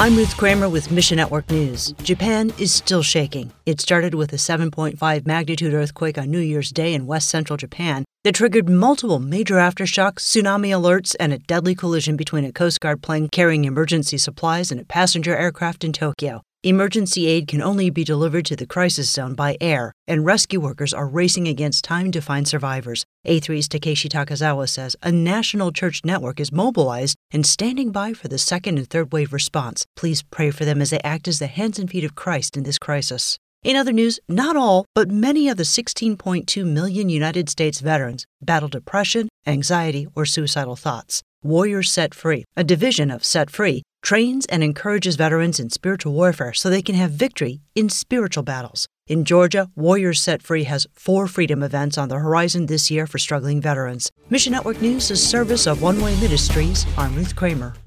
I'm Ruth Kramer with Mission Network News. Japan is still shaking. It started with a 7.5 magnitude earthquake on New Year's Day in west central Japan that triggered multiple major aftershocks, tsunami alerts, and a deadly collision between a Coast Guard plane carrying emergency supplies and a passenger aircraft in Tokyo. Emergency aid can only be delivered to the crisis zone by air, and rescue workers are racing against time to find survivors. A3's Takeshi Takazawa says a national church network is mobilized and standing by for the second and third wave response. Please pray for them as they act as the hands and feet of Christ in this crisis. In other news, not all, but many of the 16.2 million United States veterans battle depression, anxiety, or suicidal thoughts. Warriors Set Free, a division of Set Free, trains and encourages veterans in spiritual warfare so they can have victory in spiritual battles. In Georgia, Warriors Set Free has 4 freedom events on the horizon this year for struggling veterans. Mission Network News is service of One Way Ministries. I'm Ruth Kramer.